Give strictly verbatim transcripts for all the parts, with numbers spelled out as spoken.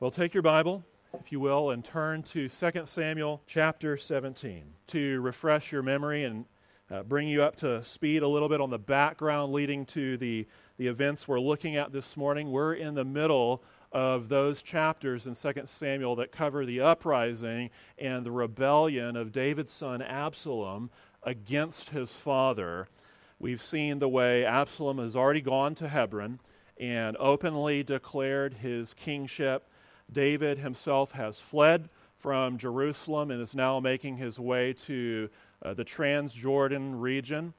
Well, take your Bible, if you will, and turn to Second Samuel chapter seventeen to refresh your memory and uh, bring you up to speed a little bit on the background leading to the, the events we're looking at this morning. We're in the middle of those chapters in Second Samuel that cover the uprising and the rebellion of David's son Absalom against his father. We've seen the way Absalom has already gone to Hebron and openly declared his kingship. David himself has fled from Jerusalem and is now making his way to uh, the Transjordan region.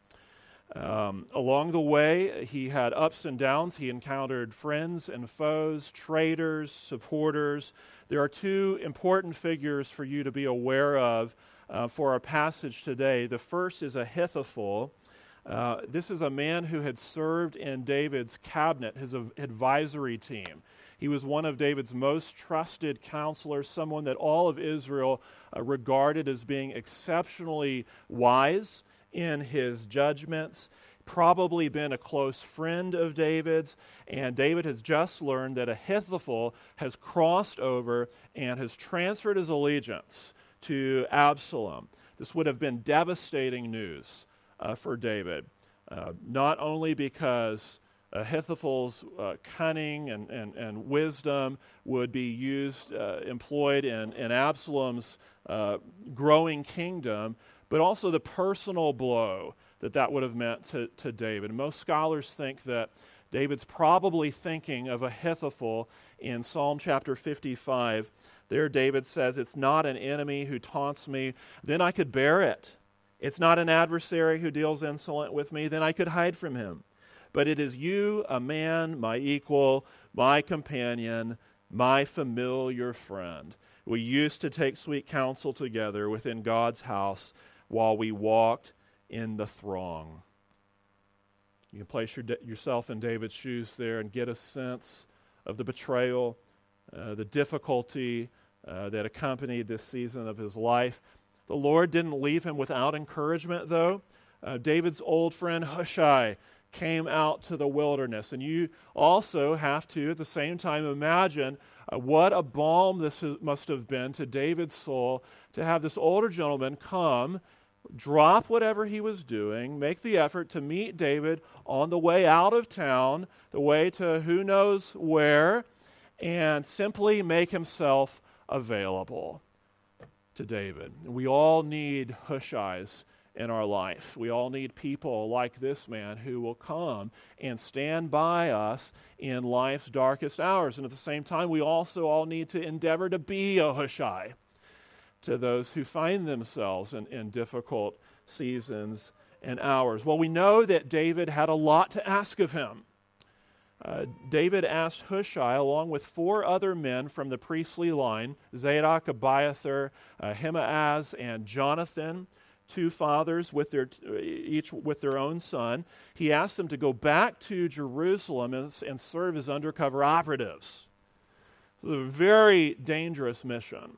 Um, along the way, he had ups and downs. He encountered friends and foes, traitors, supporters. There are two important figures for you to be aware of uh, for our passage today. The first is Ahithophel. Uh, this is a man who had served in David's cabinet, his av- advisory team. He was one of David's most trusted counselors, someone that all of Israel uh, regarded as being exceptionally wise in his judgments, probably been a close friend of David's, and David has just learned that Ahithophel has crossed over and has transferred his allegiance to Absalom. This would have been devastating news uh, for David, uh, not only because Ahithophel's uh, cunning and, and, and wisdom would be used, uh, employed in, in Absalom's uh, growing kingdom, but also the personal blow that that would have meant to, to David. And most scholars think that David's probably thinking of Ahithophel in Psalm chapter fifty-five. There David says, "It's not an enemy who taunts me, then I could bear it. It's not an adversary who deals insolent with me, then I could hide from him. But it is you, a man, my equal, my companion, my familiar friend. We used to take sweet counsel together within God's house while we walked in the throng." You can place your, yourself in David's shoes there and get a sense of the betrayal, uh, the difficulty uh, that accompanied this season of his life. The Lord didn't leave him without encouragement, though. Uh, David's old friend Hushai came out to the wilderness. And you also have to, at the same time, imagine uh, what a balm this is, must have been to David's soul to have this older gentleman come, drop whatever he was doing, make the effort to meet David on the way out of town, the way to who knows where, and simply make himself available to David. We all need Hushais in our life. We all need people like this man who will come and stand by us in life's darkest hours. And at the same time, we also all need to endeavor to be a Hushai to those who find themselves in, in difficult seasons and hours. Well, we know that David had a lot to ask of him. Uh, David asked Hushai, along with four other men from the priestly line, Zadok, Abiathar, uh, Ahimaaz, and Jonathan, two fathers with their each with their own son. He asked them to go back to Jerusalem and, and serve as undercover operatives. This is a very dangerous mission.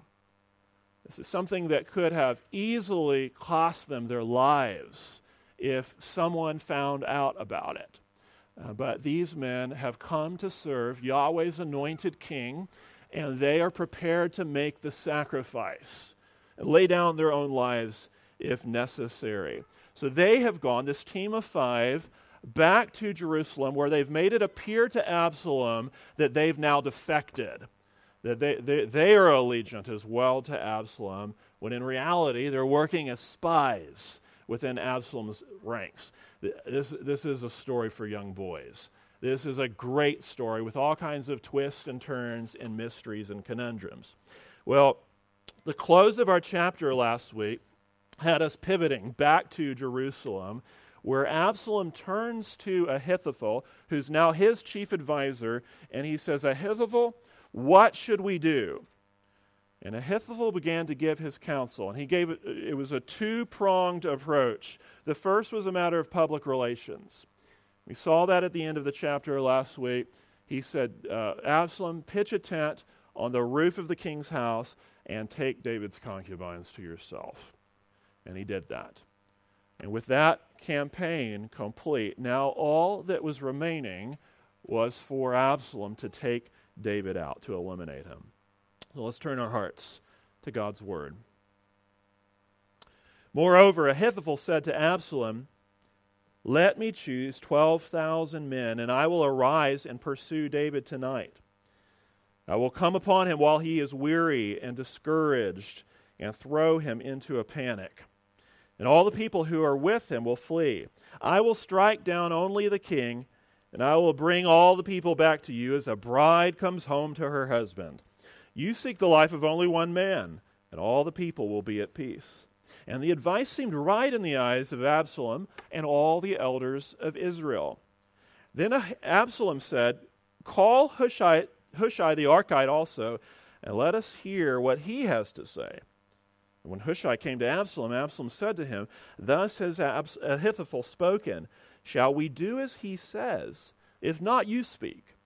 This is something that could have easily cost them their lives if someone found out about it. Uh, but these men have come to serve Yahweh's anointed king, and they are prepared to make the sacrifice and lay down their own lives if necessary. So they have gone, this team of five, back to Jerusalem, where they've made it appear to Absalom that they've now defected, that they, they, they are allegiant as well to Absalom, when in reality they're working as spies within Absalom's ranks. This, this is a story for young boys. This is a great story with all kinds of twists and turns and mysteries and conundrums. Well, the close of our chapter last week had us pivoting back to Jerusalem, where Absalom turns to Ahithophel, who's now his chief advisor, and he says, "Ahithophel, what should we do?" And Ahithophel began to give his counsel, and he gave it, it was a two-pronged approach. The first was a matter of public relations. We saw that at the end of the chapter last week. He said, uh, Absalom, pitch a tent on the roof of the king's house and take David's concubines to yourself. And he did that. And with that campaign complete, now all that was remaining was for Absalom to take David out, to eliminate him. So let's turn our hearts to God's word. Moreover, Ahithophel said to Absalom, "Let me choose twelve thousand men, and I will arise and pursue David tonight. I will come upon him while he is weary and discouraged, and throw him into a panic. And all the people who are with him will flee. I will strike down only the king, and I will bring all the people back to you as a bride comes home to her husband. You seek the life of only one man, and all the people will be at peace." And the advice seemed right in the eyes of Absalom and all the elders of Israel. Then Absalom said, "Call Hushai, Hushai the Archite also, and let us hear what he has to say." And when Hushai came to Absalom, Absalom said to him, "Thus has Abs- Ahithophel spoken. Shall we do as he says? If not, you speak."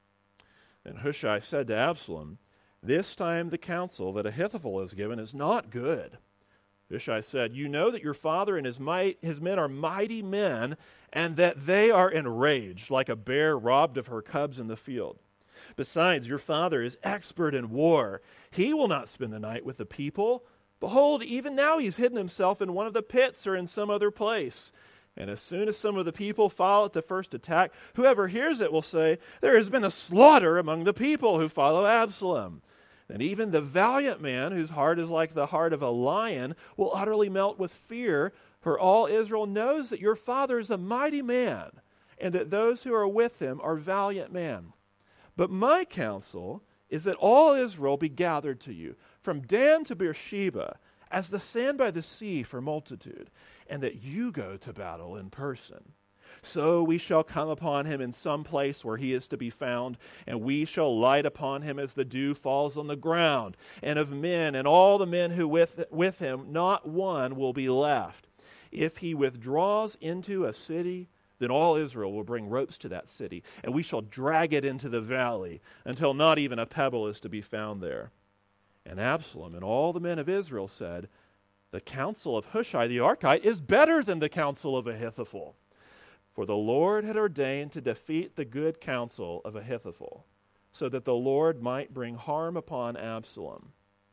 And Hushai said to Absalom, "This time the counsel that Ahithophel has given is not good." Hushai said, "You know that your father and his might, his men are mighty men, and that they are enraged like a bear robbed of her cubs in the field. Besides, your father is expert in war. He will not spend the night with the people. Behold, even now he's hidden himself in one of the pits or in some other place. And as soon as some of the people follow at the first attack, whoever hears it will say, 'There has been a slaughter among the people who follow Absalom.' And even the valiant man, whose heart is like the heart of a lion, will utterly melt with fear, for all Israel knows that your father is a mighty man, and that those who are with him are valiant men. But my counsel is that all Israel be gathered to you, from Dan to Beersheba, as the sand by the sea for multitude, and that you go to battle in person. So we shall come upon him in some place where he is to be found, and we shall light upon him as the dew falls on the ground. And of men and all the men who with, with him, not one will be left. If he withdraws into a city, then all Israel will bring ropes to that city, and we shall drag it into the valley until not even a pebble is to be found there." And Absalom and all the men of Israel said, "The counsel of Hushai the Archite is better than the counsel of Ahithophel." For the Lord had ordained to defeat the good counsel of Ahithophel, so that the Lord might bring harm upon Absalom.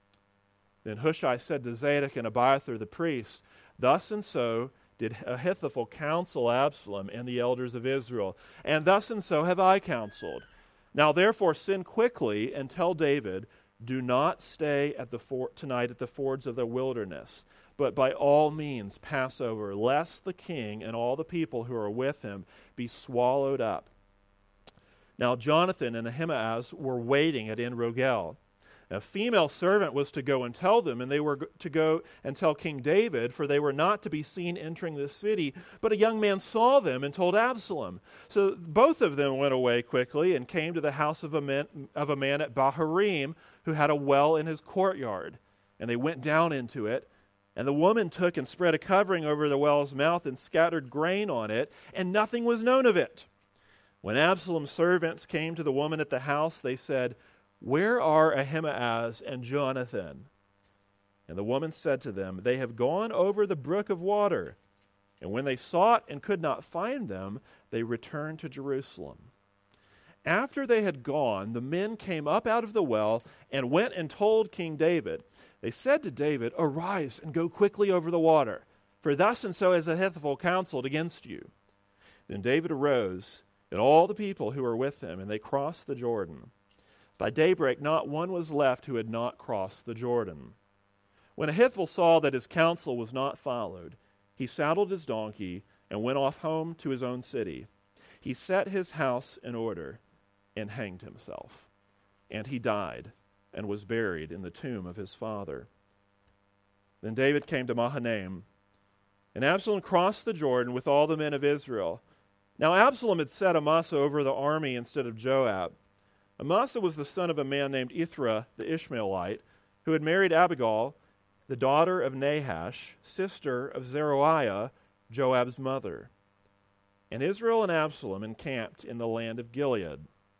Then Hushai said to Zadok and Abiathar the priests, "Thus and so did Ahithophel counsel Absalom and the elders of Israel, and thus and so have I counseled. Now therefore send quickly and tell David, 'Do not stay at the for- tonight at the fords of the wilderness, but by all means pass over, lest the king and all the people who are with him be swallowed up.'" Now Jonathan and Ahimaaz were waiting at En-Rogel. A female servant was to go and tell them, and they were to go and tell King David, for they were not to be seen entering the city. But a young man saw them and told Absalom. So both of them went away quickly and came to the house of a man, of a man at Bahurim, who had a well in his courtyard. And they went down into it. And the woman took and spread a covering over the well's mouth and scattered grain on it, and nothing was known of it. When Absalom's servants came to the woman at the house, they said, "Where are Ahimaaz and Jonathan?" And the woman said to them, "They have gone over the brook of water." And when they sought and could not find them, they returned to Jerusalem. After they had gone, the men came up out of the well and went and told King David. They said to David, "Arise and go quickly over the water, for thus and so has Ahithophel counseled against you." Then David arose, and all the people who were with him, and they crossed the Jordan. By daybreak, not one was left who had not crossed the Jordan. When Ahithophel saw that his counsel was not followed, he saddled his donkey and went off home to his own city. He set his house in order and hanged himself. And he died and was buried in the tomb of his father. Then David came to Mahanaim, and Absalom crossed the Jordan with all the men of Israel. Now Absalom had set Amasa over the army instead of Joab. Amasa was the son of a man named Ithra the Ishmaelite, who had married Abigail, the daughter of Nahash, sister of Zeruiah, Joab's mother. And Israel and Absalom encamped in the land of Gilead.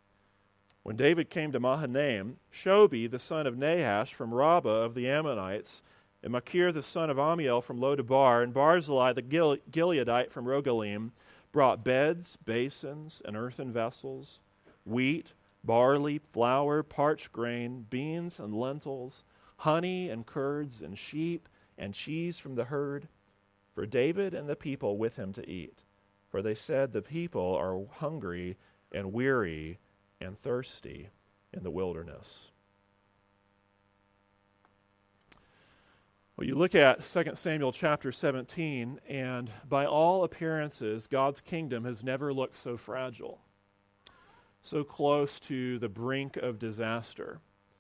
When David came to Mahanaim, Shobi, the son of Nahash from Rabbah of the Ammonites, and Machir, the son of Amiel from Lodebar, and Barzillai, the Gile- Gileadite from Rogelim, brought beds, basins, and earthen vessels, wheat, barley, flour, parched grain, beans and lentils, honey and curds and sheep and cheese from the herd, for David and the people with him to eat. For they said, the people are hungry and weary and thirsty in the wilderness. Well, you look at Second Samuel chapter seventeen, and by all appearances, God's kingdom has never looked so fragile, so close to the brink of disaster.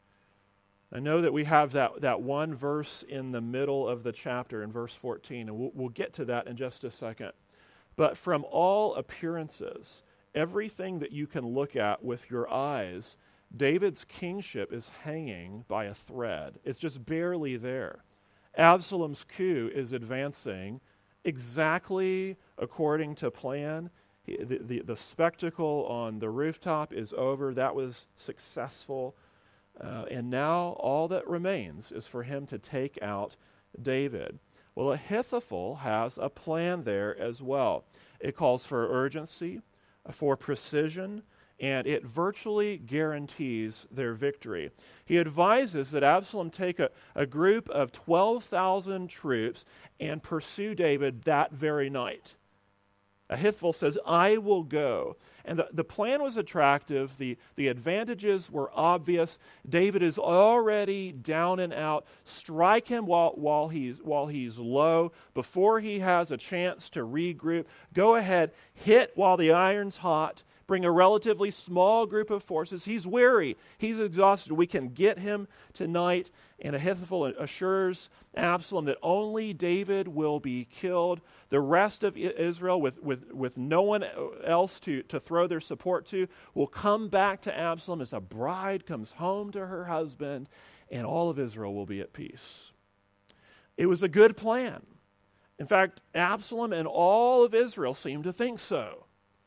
I know that we have that, that one verse in the middle of the chapter in verse fourteen, and we'll, we'll get to that in just a second. But from all appearances, everything that you can look at with your eyes, David's kingship is hanging by a thread. It's just barely there. Absalom's coup is advancing exactly according to plan. He, the, the, the spectacle on the rooftop is over. That was successful. Uh, and now all that remains is for him to take out David. Well, Ahithophel has a plan there as well. It calls for urgency, for precision, and it virtually guarantees their victory. He advises that Absalom take a, a group of twelve thousand troops and pursue David that very night. Ahithophel says, I will go. And the, the plan was attractive. The, the advantages were obvious. David is already down and out. Strike him while, while, he's, while he's low, before he has a chance to regroup. Go ahead, hit while the iron's hot. Bring a relatively small group of forces. He's weary. He's exhausted. We can get him tonight. And Ahithophel assures Absalom that only David will be killed. The rest of Israel, with, with, with no one else to, to throw their support to, will come back to Absalom as a bride comes home to her husband, and all of Israel will be at peace. It was a good plan. In fact, Absalom and all of Israel seemed to think so.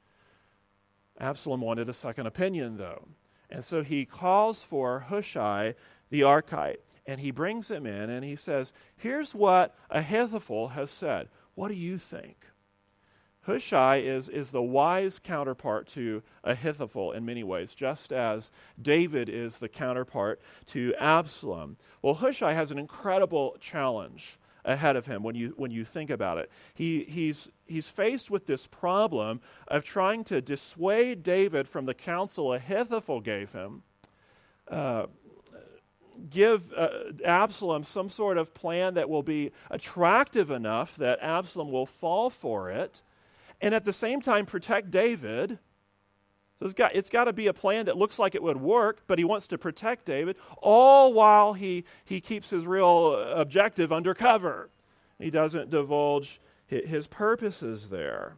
Absalom wanted a second opinion, though. And so he calls for Hushai the Archite, and he brings him in, and he says, here's what Ahithophel has said. What do you think? Hushai is, is the wise counterpart to Ahithophel in many ways, just as David is the counterpart to Absalom. Well, Hushai has an incredible challenge ahead of him when you when you think about it. He he's he's faced with this problem of trying to dissuade David from the counsel Ahithophel gave him, uh, give uh, Absalom some sort of plan that will be attractive enough that Absalom will fall for it, and at the same time protect David. So it's got, it's got to be a plan that looks like it would work, but he wants to protect David, all while he, he keeps his real objective undercover. He doesn't divulge his, his purposes there.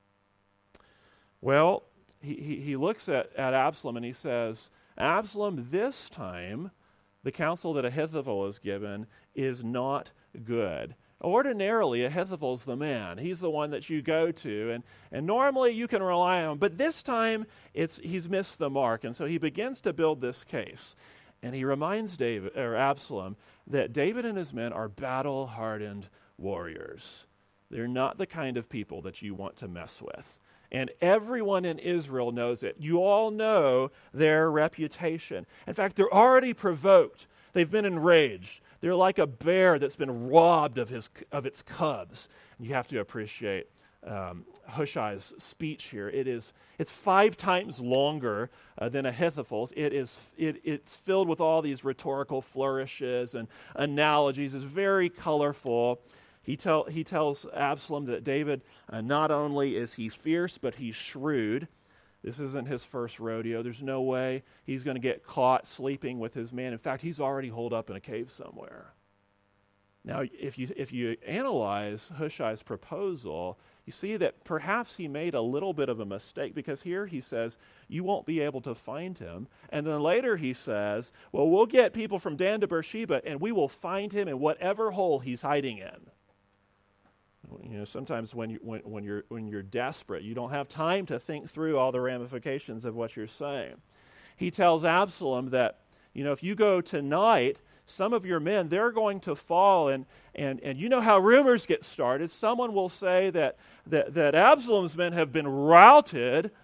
Well, he, he, he looks at, at Absalom and he says, Absalom, this time, the counsel that Ahithophel has given is not good. Ordinarily, Ahithophel's the man. He's the one that you go to, and, and normally you can rely on him. But this time, it's he's missed the mark, and so he begins to build this case. And he reminds David or Absalom that David and his men are battle-hardened warriors. They're not the kind of people that you want to mess with. And everyone in Israel knows it. You all know their reputation. In fact, they're already provoked. They've been enraged. They're like a bear that's been robbed of his of its cubs. And you have to appreciate um, Hushai's speech here. It is it's five times longer uh, than Ahithophel's. It is it it's filled with all these rhetorical flourishes and analogies. It's very colorful. He tell he tells Absalom that David uh, not only is he fierce, but he's shrewd. This isn't his first rodeo. There's no way he's going to get caught sleeping with his man. In fact, he's already holed up in a cave somewhere. Now, if you if you analyze Hushai's proposal, you see that perhaps he made a little bit of a mistake, because here he says, you won't be able to find him. And then later he says, well, we'll get people from Dan to Beersheba, and we will find him in whatever hole he's hiding in. You know, sometimes when you when, when you're when you're desperate, you don't have time to think through all the ramifications of what you're saying. He tells Absalom that, you know, if you go tonight, some of your men, they're going to fall, and and and you know how rumors get started. Someone will say that that that Absalom's men have been routed,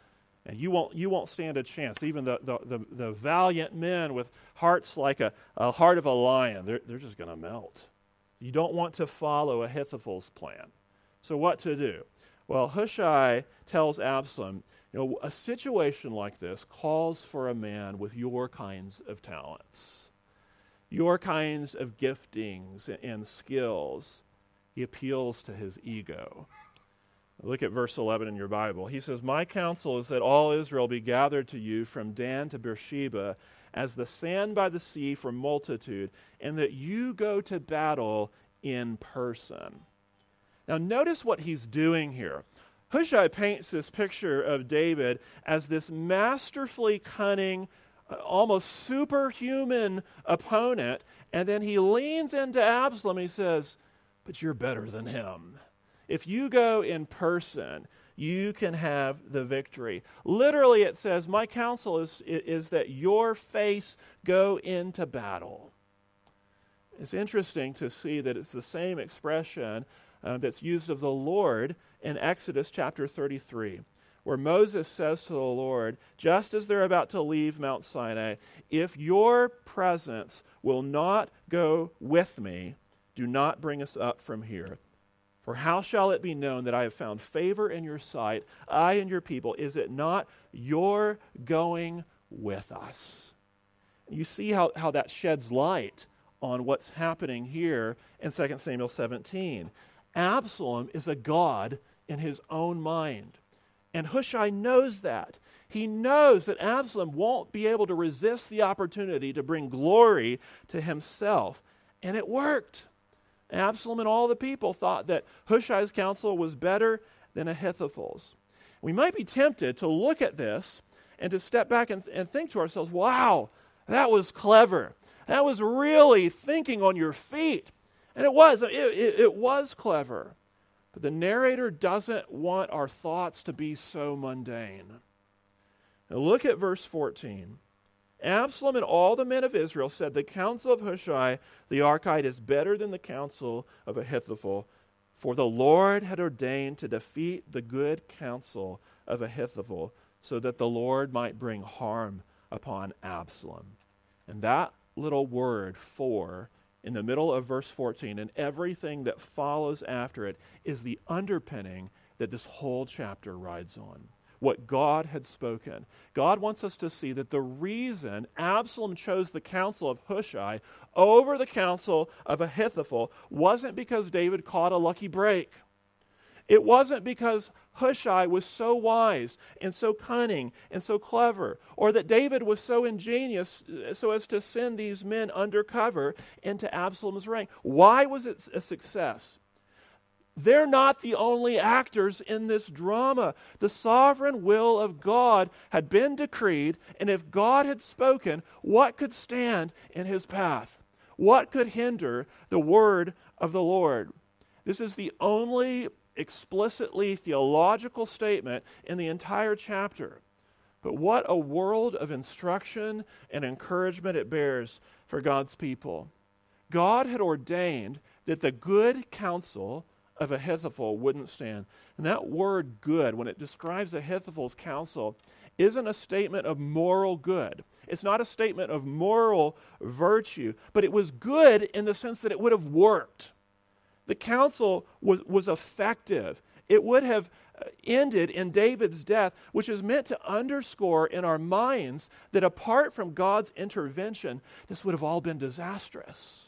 And you won't you won't stand a chance. Even the the, the, the valiant men with hearts like a, a heart of a lion, they're, they're just going to melt. You don't want to follow Ahithophel's plan. So what to do? Well, Hushai tells Absalom, you know, a situation like this calls for a man with your kinds of talents, your kinds of giftings and skills. He appeals to his ego. Look at verse eleven in your Bible. He says, my counsel is that all Israel be gathered to you from Dan to Beersheba as the sand by the sea for multitude, and that you go to battle in person. Now notice what he's doing here. Hushai paints this picture of David as this masterfully cunning, uh, almost superhuman opponent, and then he leans into Absalom and he says, but you're better than him. If you go in person, you can have the victory. Literally it says, my counsel is, is that your face go into battle. It's interesting to see that it's the same expression uh, that's used of the Lord in Exodus chapter thirty-three, where Moses says to the Lord, just as they're about to leave Mount Sinai, if your presence will not go with me, do not bring us up from here. For how shall it be known that I have found favor in your sight, I and your people? Is it not your going with us? You see how, how that sheds light on what's happening here in Second Samuel seventeen. Absalom is a god in his own mind. And Hushai knows that. He knows that Absalom won't be able to resist the opportunity to bring glory to himself. And it worked. Absalom and all the people thought that Hushai's counsel was better than Ahithophel's. We might be tempted to look at this and to step back and, and think to ourselves, wow, that was clever. That was really thinking on your feet. And it was. It, it, it was clever. But the narrator doesn't want our thoughts to be so mundane. Now look at verse fourteen. Absalom and all the men of Israel said, the counsel of Hushai the Archite is better than the counsel of Ahithophel, for the Lord had ordained to defeat the good counsel of Ahithophel, so that the Lord might bring harm upon Absalom. And that little word, for, in the middle of verse fourteen, and everything that follows after it, is the underpinning that this whole chapter rides on. What God had spoken. God wants us to see that the reason Absalom chose the counsel of Hushai over the counsel of Ahithophel wasn't because David caught a lucky break. It wasn't because Hushai was so wise and so cunning and so clever, or that David was so ingenious so as to send these men undercover into Absalom's rank. Why was it a success? They're not the only actors in this drama. The sovereign will of God had been decreed, and if God had spoken, what could stand in his path? What could hinder the word of the Lord? This is the only explicitly theological statement in the entire chapter. But what a world of instruction and encouragement it bears for God's people. God had ordained that the good counsel of Ahithophel wouldn't stand. And that word good, when it describes Ahithophel's counsel, isn't a statement of moral good. It's not a statement of moral virtue, but it was good in the sense that it would have worked. The counsel was, was effective. It would have ended in David's death, which is meant to underscore in our minds that apart from God's intervention, this would have all been disastrous.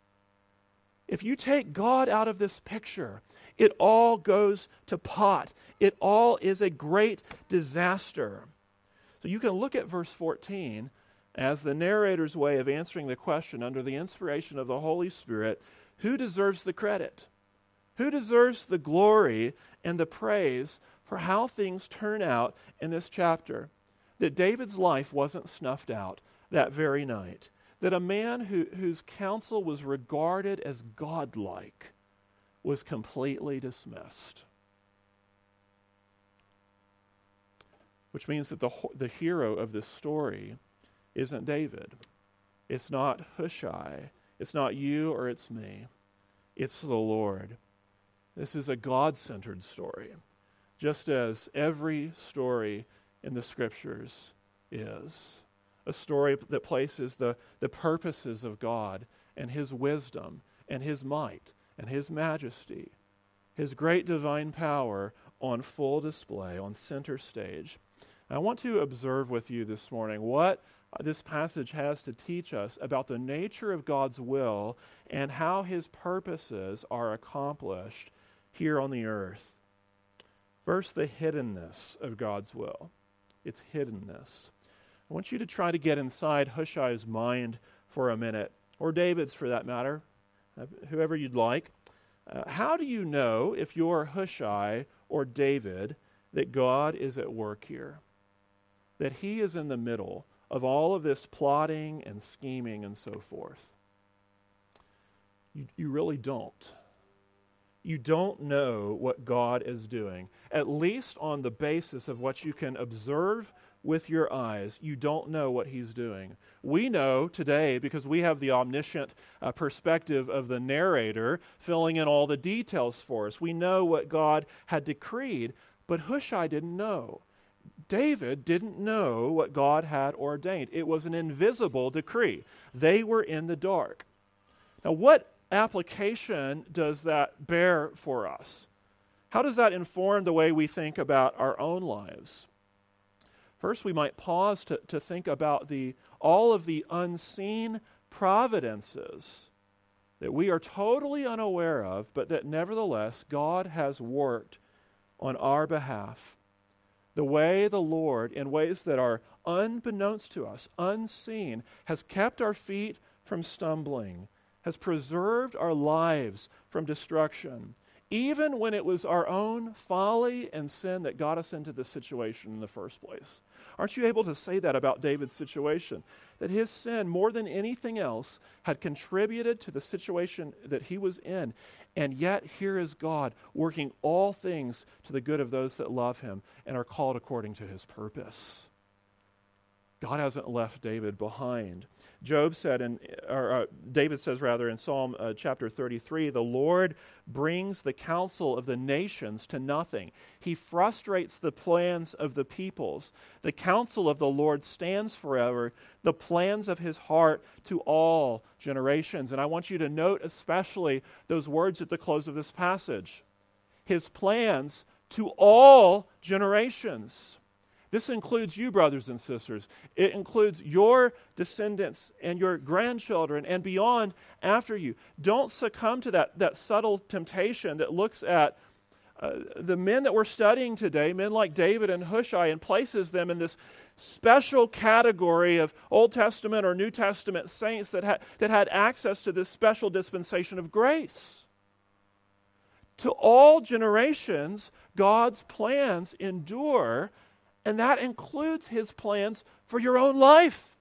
If you take God out of this picture, it all goes to pot. It all is a great disaster. So you can look at verse fourteen as the narrator's way of answering the question under the inspiration of the Holy Spirit, who deserves the credit? Who deserves the glory and the praise for how things turn out in this chapter? That David's life wasn't snuffed out that very night. That a man who, whose counsel was regarded as godlike was completely dismissed. Which means that the, the hero of this story isn't David. It's not Hushai. It's not you or it's me. It's the Lord. This is a God-centered story. Just as every story in the Scriptures is. A story that places the, the purposes of God and His wisdom and His might and His majesty, His great divine power on full display, on center stage. I want to observe with you this morning what this passage has to teach us about the nature of God's will and how His purposes are accomplished here on the earth. First, the hiddenness of God's will. Its hiddenness. I want you to try to get inside Hushai's mind for a minute, or David's for that matter, uh, whoever you'd like. Uh, how do you know, if you're Hushai or David, that God is at work here? That He is in the middle of all of this plotting and scheming and so forth? You, you really don't. You don't know what God is doing. At least on the basis of what you can observe with your eyes, you don't know what He's doing. We know today because we have the omniscient uh, perspective of the narrator filling in all the details for us. We know what God had decreed, but Hushai didn't know. David didn't know what God had ordained. It was an invisible decree. They were in the dark. Now, what application does that bear for us? How does that inform the way we think about our own lives? First, we might pause to, to think about the all of the unseen providences that we are totally unaware of, but that nevertheless God has worked on our behalf. The way the Lord, in ways that are unbeknownst to us, unseen, has kept our feet from stumbling, has preserved our lives from destruction, even when it was our own folly and sin that got us into this situation in the first place. Aren't you able to say that about David's situation? That his sin, more than anything else, had contributed to the situation that he was in. And yet here is God working all things to the good of those that love Him and are called according to His purpose. God hasn't left David behind. Job said, in, or uh, David says rather in Psalm uh, chapter thirty-three, the Lord brings the counsel of the nations to nothing. He frustrates the plans of the peoples. The counsel of the Lord stands forever, the plans of His heart to all generations. And I want you to note especially those words at the close of this passage. His plans to all generations. This includes you, brothers and sisters. It includes your descendants and your grandchildren and beyond after you. Don't succumb to that, that subtle temptation that looks at uh, the men that we're studying today, men like David and Hushai, and places them in this special category of Old Testament or New Testament saints that, ha- that had access to this special dispensation of grace. To all generations, God's plans endure. And that includes His plans for your own life.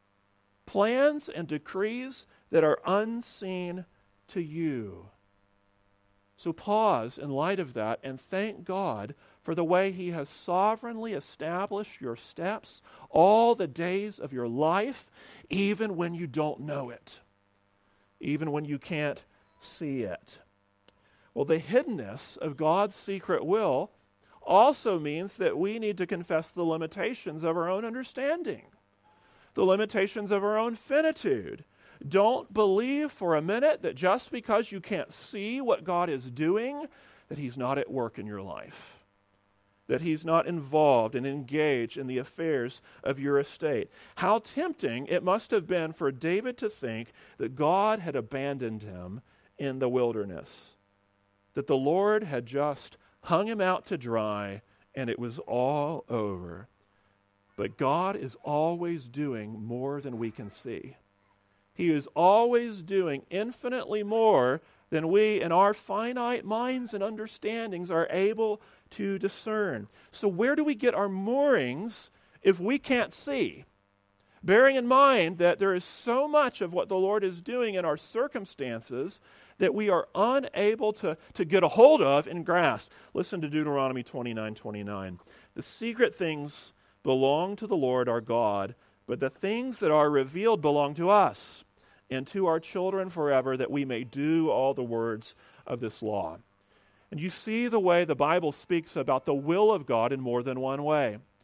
Plans and decrees that are unseen to you. So pause in light of that and thank God for the way He has sovereignly established your steps all the days of your life, even when you don't know it, even when you can't see it. Well, the hiddenness of God's secret will also means that we need to confess the limitations of our own understanding, the limitations of our own finitude. Don't believe for a minute that just because you can't see what God is doing, that He's not at work in your life, that He's not involved and engaged in the affairs of your estate. How tempting it must have been for David to think that God had abandoned him in the wilderness, that the Lord had just hung him out to dry, and it was all over. But God is always doing more than we can see. He is always doing infinitely more than we in our finite minds and understandings are able to discern. So where do we get our moorings if we can't see? Bearing in mind that there is so much of what the Lord is doing in our circumstances that we are unable to, to get a hold of and grasp. Listen to Deuteronomy twenty-nine twenty-nine. The secret things belong to the Lord our God, but the things that are revealed belong to us and to our children forever, that we may do all the words of this law. And you see the way the Bible speaks about the will of God in more than one way.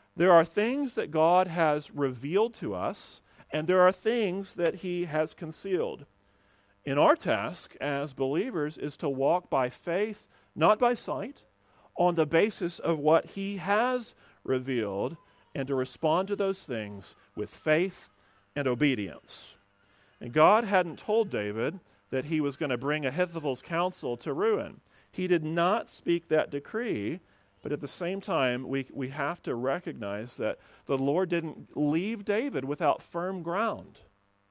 There are things that God has revealed to us, and there are things that he has concealed. And our task as believers is to walk by faith, not by sight, on the basis of what he has revealed, and to respond to those things with faith and obedience. And God hadn't told David that he was going to bring Ahithophel's counsel to ruin. He did not speak that decree, but at the same time, we, we have to recognize that the Lord didn't leave David without firm ground.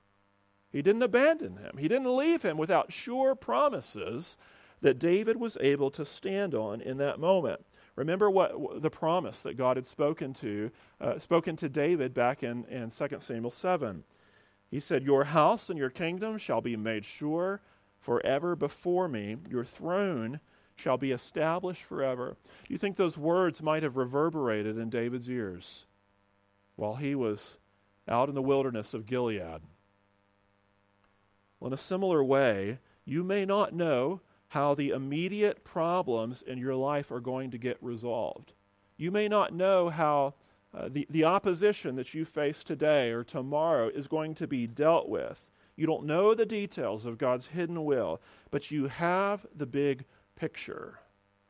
He didn't abandon him. He didn't leave him without sure promises that David was able to stand on in that moment. Remember what the promise that God had spoken to uh, spoken to David back in, in Second Samuel seven. He said, "Your house and your kingdom shall be made sure forever before me. Your throne shall be established forever." Do you think those words might have reverberated in David's ears while he was out in the wilderness of Gilead? Well, in a similar way, you may not know how the immediate problems in your life are going to get resolved. You may not know how uh, the, the opposition that you face today or tomorrow is going to be dealt with. You don't know the details of God's hidden will, but you have the big picture.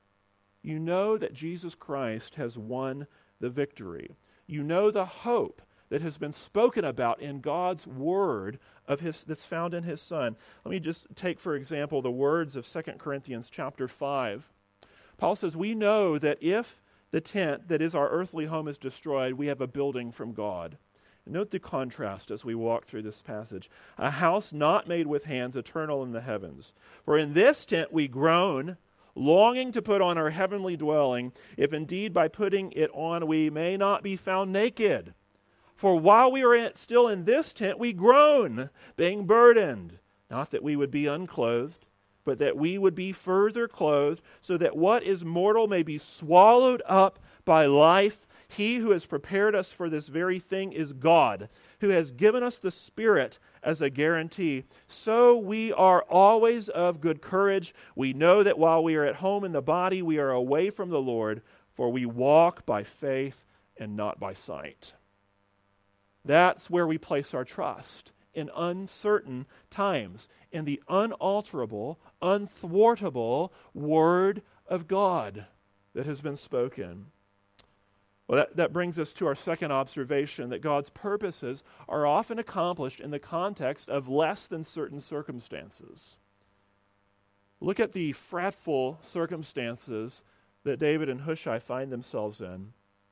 You know that Jesus Christ has won the victory. You know the hope that has been spoken about in God's word of his that's found in his Son. Let me just take, for example, the words of Second Corinthians chapter five. Paul says, "We know that if the tent that is our earthly home is destroyed, we have a building from God." And note the contrast as we walk through this passage. "A house not made with hands, eternal in the heavens. For in this tent we groan, longing to put on our heavenly dwelling, if indeed by putting it on we may not be found naked. For while we are in, still in this tent, we groan, being burdened, not that we would be unclothed, but that we would be further clothed, so that what is mortal may be swallowed up by life. He who has prepared us for this very thing is God, who has given us the Spirit as a guarantee. So we are always of good courage. We know that while we are at home in the body, we are away from the Lord, for we walk by faith and not by sight." That's where we place our trust in uncertain times, in the unalterable, unthwartable Word of God that has been spoken. Well, that, that brings us to our second observation, that God's purposes are often accomplished in the context of less than certain circumstances. Look at the fretful circumstances that David and Hushai find themselves in.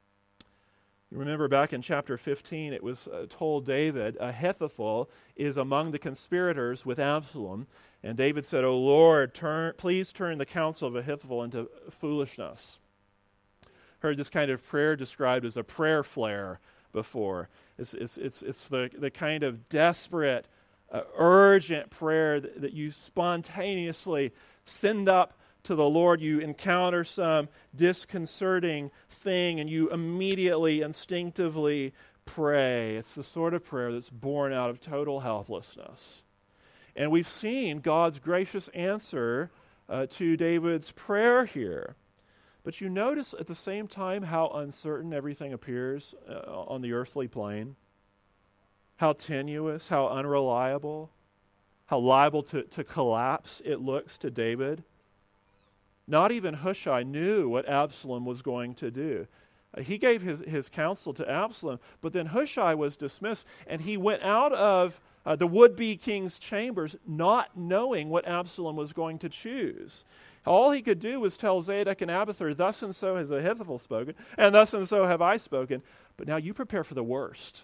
You remember back in chapter fifteen, it was uh, told David, Ahithophel is among the conspirators with Absalom. And David said, "O Lord, turn, please turn the counsel of Ahithophel into foolishness." Heard this kind of prayer described as a prayer flare before. It's, it's, it's, it's the, the kind of desperate, uh, urgent prayer that, that you spontaneously send up to the Lord. You encounter some disconcerting thing and you immediately, instinctively pray. It's the sort of prayer that's born out of total helplessness. And we've seen God's gracious answer uh, to David's prayer here. But you notice at the same time how uncertain everything appears uh, on the earthly plane, how tenuous, how unreliable, how liable to, to collapse it looks to David. Not even Hushai knew what Absalom was going to do. Uh, he gave his, his counsel to Absalom, but then Hushai was dismissed, and he went out of uh, the would-be king's chambers not knowing what Absalom was going to choose. All he could do was tell Zadok and Abiathar, "Thus and so has Ahithophel spoken, and thus and so have I spoken. But now you prepare for the worst.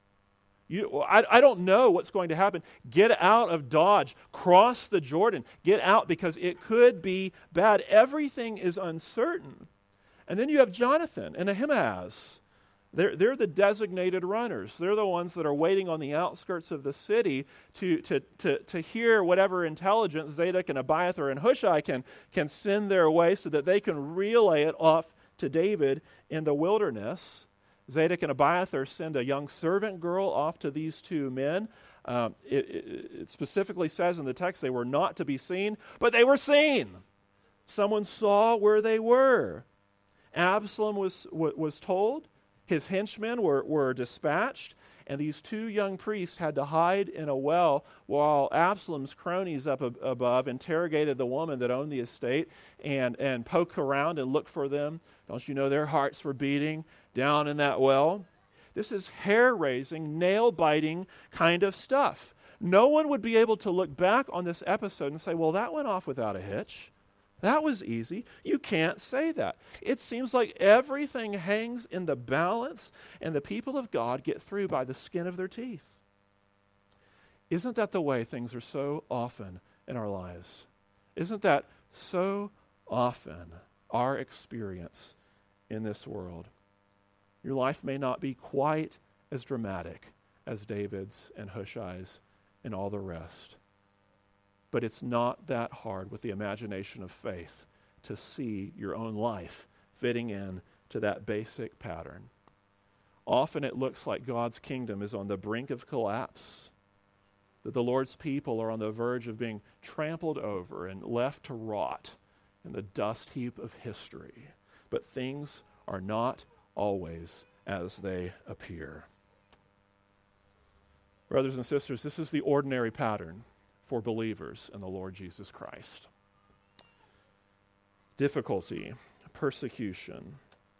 You, I, I don't know what's going to happen. Get out of Dodge. Cross the Jordan. Get out because it could be bad." Everything is uncertain. And then you have Jonathan and Ahimaaz. They're, they're the designated runners. They're the ones that are waiting on the outskirts of the city to, to, to, to hear whatever intelligence Zadok and Abiathar and Hushai can, can send their way so that they can relay it off to David in the wilderness. Zadok and Abiathar send a young servant girl off to these two men. Um, it, it, it specifically says in the text they were not to be seen, but they were seen. Someone saw where they were. Absalom was, was told His henchmen were, were dispatched, and these two young priests had to hide in a well while Absalom's cronies up ab- above interrogated the woman that owned the estate and, and poked around and looked for them. Don't you know their hearts were beating down in that well? This is hair-raising, nail-biting kind of stuff. No one would be able to look back on this episode and say, well, that went off without a hitch. That was easy. You can't say that. It seems like everything hangs in the balance, and the people of God get through by the skin of their teeth. Isn't that the way things are so often in our lives? Isn't that so often our experience in this world? Your life may not be quite as dramatic as David's and Hushai's and all the rest. But it's not that hard with the imagination of faith to see your own life fitting in to that basic pattern. Often it looks like God's kingdom is on the brink of collapse, that the Lord's people are on the verge of being trampled over and left to rot in the dust heap of history. But things are not always as they appear. Brothers and sisters, this is the ordinary pattern for believers in the Lord Jesus Christ. Difficulty, persecution,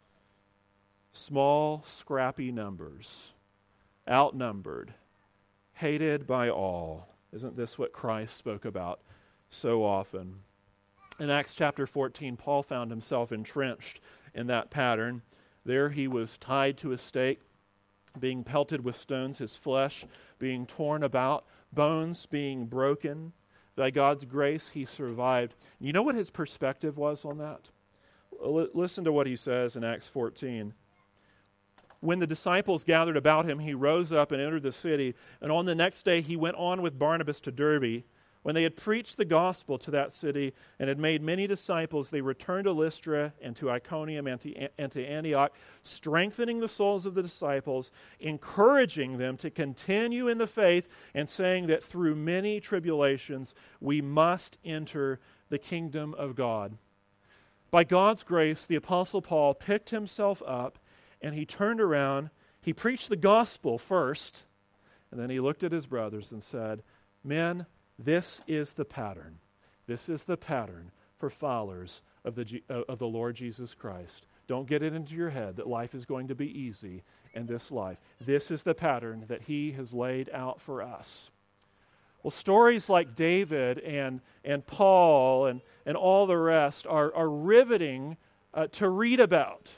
small, scrappy numbers, outnumbered, hated by all. Isn't this what Christ spoke about so often? In Acts chapter fourteen, Paul found himself entrenched in that pattern. There he was tied to a stake, being pelted with stones, his flesh being torn about, bones being broken. By God's grace, he survived. You know what his perspective was on that? L- listen to what he says in Acts fourteen. When the disciples gathered about him, he rose up and entered the city, and on the next day he went on with Barnabas to Derbe. When they had preached the gospel to that city and had made many disciples, they returned to Lystra and to Iconium and to, and to Antioch, strengthening the souls of the disciples, encouraging them to continue in the faith, and saying that through many tribulations we must enter the kingdom of God. By God's grace, the Apostle Paul picked himself up and he turned around. He preached the gospel first, and then he looked at his brothers and said, "Men, this is the pattern. This is the pattern for followers of the, G- uh, of the Lord Jesus Christ. Don't get it into your head that life is going to be easy in this life. This is the pattern that he has laid out for us." Well, stories like David and, and Paul and, and all the rest are, are riveting uh, to read about.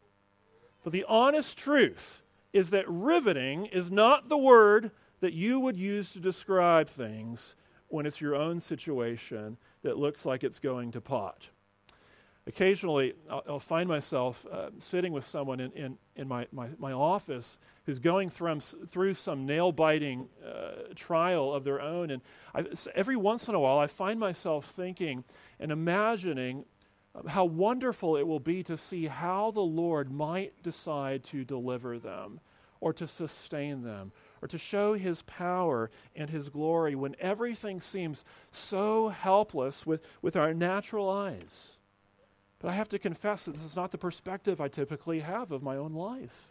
But the honest truth is that riveting is not the word that you would use to describe things when it's your own situation that looks like it's going to pot. Occasionally, I'll, I'll find myself uh, sitting with someone in, in, in my, my, my office who's going through, through some nail-biting uh, trial of their own. And I, every once in a while, I find myself thinking and imagining how wonderful it will be to see how the Lord might decide to deliver them or to sustain them, or to show his power and his glory when everything seems so helpless with, with our natural eyes. But I have to confess that this is not the perspective I typically have of my own life.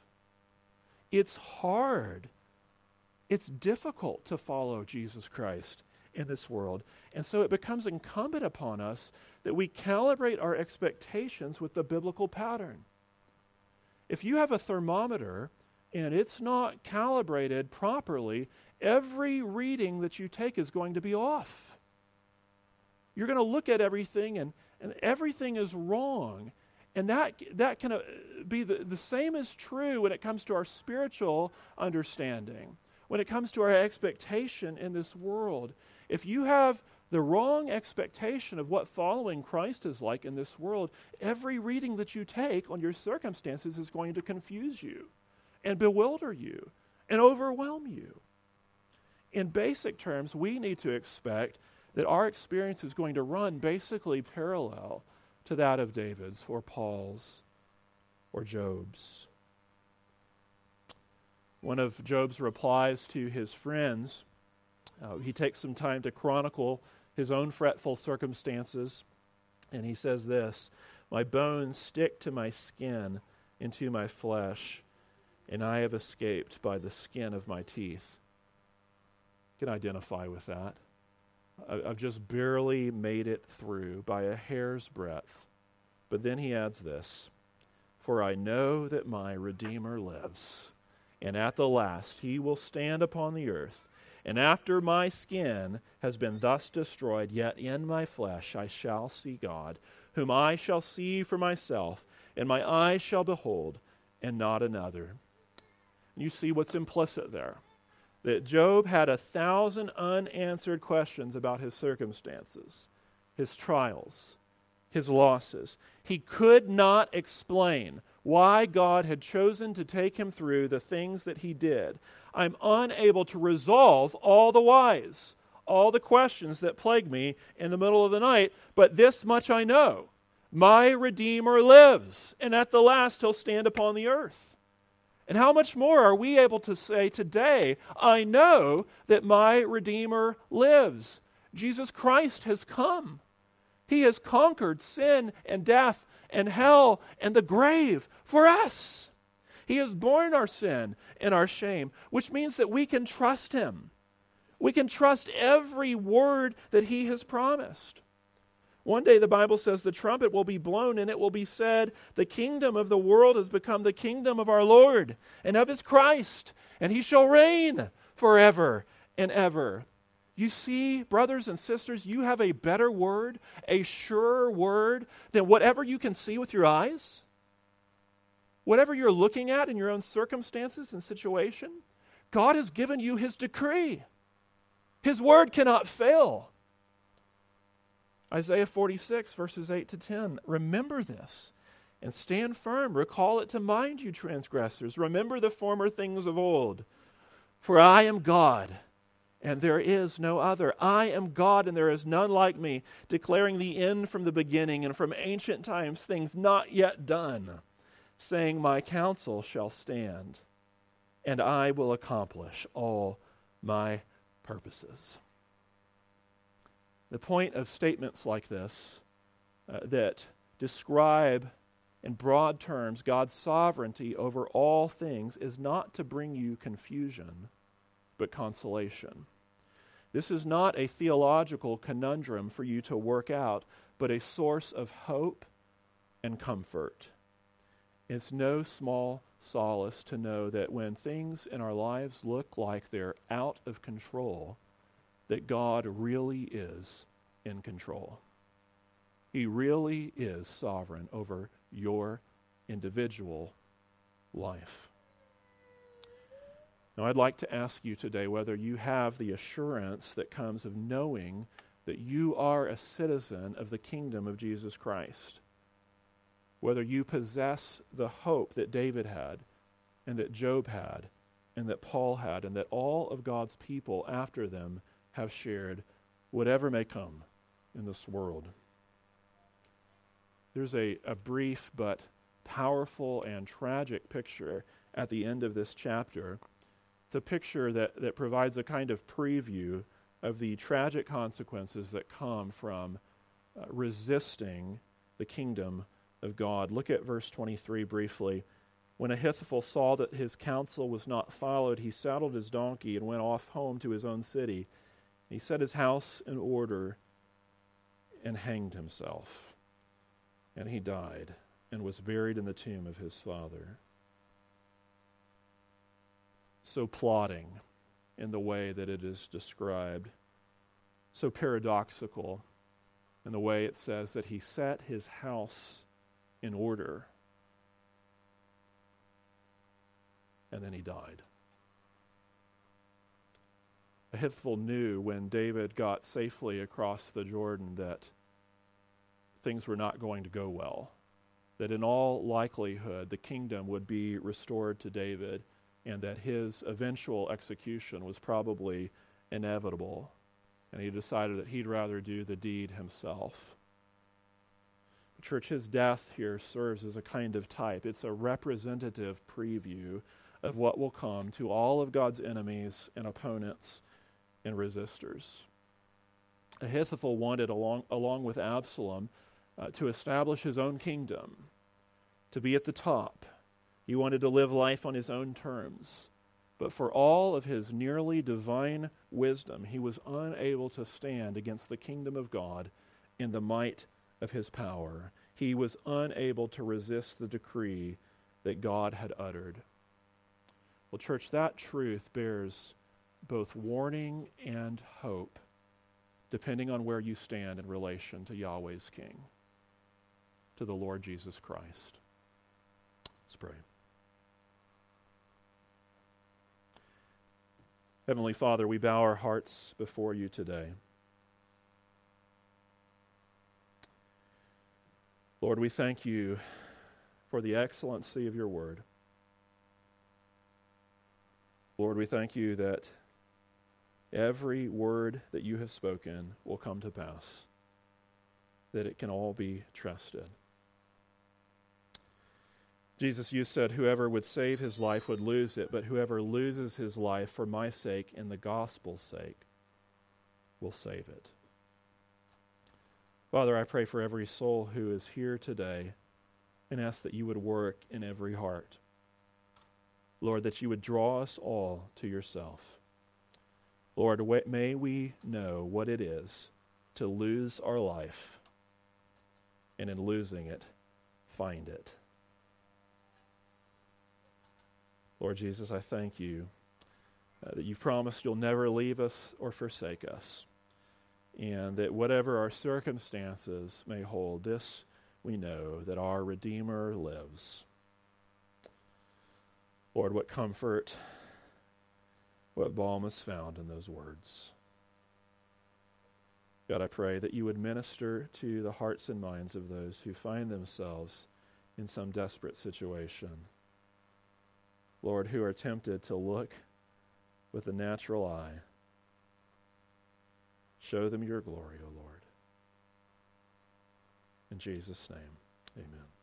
It's hard. It's difficult to follow Jesus Christ in this world. And so it becomes incumbent upon us that we calibrate our expectations with the biblical pattern. If you have a thermometer and it's not calibrated properly, every reading that you take is going to be off. You're going to look at everything and, and everything is wrong. And that that can uh, be the, the same is true when it comes to our spiritual understanding, when it comes to our expectation in this world. If you have the wrong expectation of what following Christ is like in this world, every reading that you take on your circumstances is going to confuse you and bewilder you and overwhelm you. In basic terms, we need to expect that our experience is going to run basically parallel to that of David's or Paul's or Job's. One of Job's replies to his friends, uh, he takes some time to chronicle his own fretful circumstances, and he says this, "My bones stick to my skin and to my flesh, and I have escaped by the skin of my teeth. You can identify with that. I've just barely made it through by a hair's breadth. But then he adds this, for I know that my Redeemer lives, and at the last he will stand upon the earth. And after my skin has been thus destroyed, yet in my flesh I shall see God, whom I shall see for myself, and my eyes shall behold, and not another. You see what's implicit there. That Job had a thousand unanswered questions about his circumstances, his trials, his losses. He could not explain why God had chosen to take him through the things that he did. I'm unable to resolve all the whys, all the questions that plague me in the middle of the night, but this much I know. My Redeemer lives, and at the last he'll stand upon the earth. And how much more are we able to say today, I know that my Redeemer lives. Jesus Christ has come. He has conquered sin and death and hell and the grave for us. He has borne our sin and our shame, which means that we can trust him. We can trust every word that he has promised. One day the Bible says the trumpet will be blown and it will be said, the kingdom of the world has become the kingdom of our Lord and of his Christ, and he shall reign forever and ever. You see, brothers and sisters, you have a better word, a surer word than whatever you can see with your eyes. Whatever you're looking at in your own circumstances and situation, God has given you his decree. His word cannot fail. Isaiah forty-six, verses eight to ten. Remember this and stand firm. Recall it to mind, you transgressors. Remember the former things of old. For I am God, and there is no other. I am God, and there is none like me, declaring the end from the beginning, and from ancient times things not yet done, saying, my counsel shall stand, and I will accomplish all my purposes. The point of statements like this uh, that describe in broad terms God's sovereignty over all things is not to bring you confusion, but consolation. This is not a theological conundrum for you to work out, but a source of hope and comfort. It's no small solace to know that when things in our lives look like they're out of control, that God really is in control. He really is sovereign over your individual life. Now, I'd like to ask you today whether you have the assurance that comes of knowing that you are a citizen of the kingdom of Jesus Christ. Whether you possess the hope that David had, and that Job had, and that Paul had, and that all of God's people after them have shared, whatever may come in this world. There's a, a brief but powerful and tragic picture at the end of this chapter. It's a picture that, that provides a kind of preview of the tragic consequences that come from uh, resisting the kingdom of God. Look at verse twenty-three briefly. When Ahithophel saw that his counsel was not followed, he saddled his donkey and went off home to his own city. He set his house in order and hanged himself. And he died and was buried in the tomb of his father. So plotting in the way that it is described. So paradoxical in the way it says that he set his house in order. And then he died. Ahithophel knew when David got safely across the Jordan that things were not going to go well, that in all likelihood the kingdom would be restored to David, and that his eventual execution was probably inevitable. And he decided that he'd rather do the deed himself. Church, his death here serves as a kind of type. It's a representative preview of what will come to all of God's enemies and opponents and resistors. Ahithophel wanted, along, along with Absalom, uh, to establish his own kingdom, to be at the top, He wanted to live life on his own terms. But for all of his nearly divine wisdom, he was unable to stand against the kingdom of God in the might of his power. He was unable to resist the decree that God had uttered. Well, church, that truth bears both warning and hope, depending on where you stand in relation to Yahweh's King, to the Lord Jesus Christ. Let's pray. Heavenly Father, we bow our hearts before you today. Lord, we thank you for the excellency of your word. Lord, we thank you that every word that you have spoken will come to pass, that it can all be trusted. Jesus, you said whoever would save his life would lose it, but whoever loses his life for my sake and the gospel's sake will save it. Father, I pray for every soul who is here today and ask that you would work in every heart. Lord, that you would draw us all to yourself. Lord, may we know what it is to lose our life, and in losing it, find it. Lord Jesus, I thank you uh, that you've promised you'll never leave us or forsake us, and that whatever our circumstances may hold, this we know, that our Redeemer lives. Lord, what comfort, what balm is found in those words. God, I pray that you would minister to the hearts and minds of those who find themselves in some desperate situation. Lord, who are tempted to look with the natural eye. Show them your glory, O Lord. In Jesus' name, amen.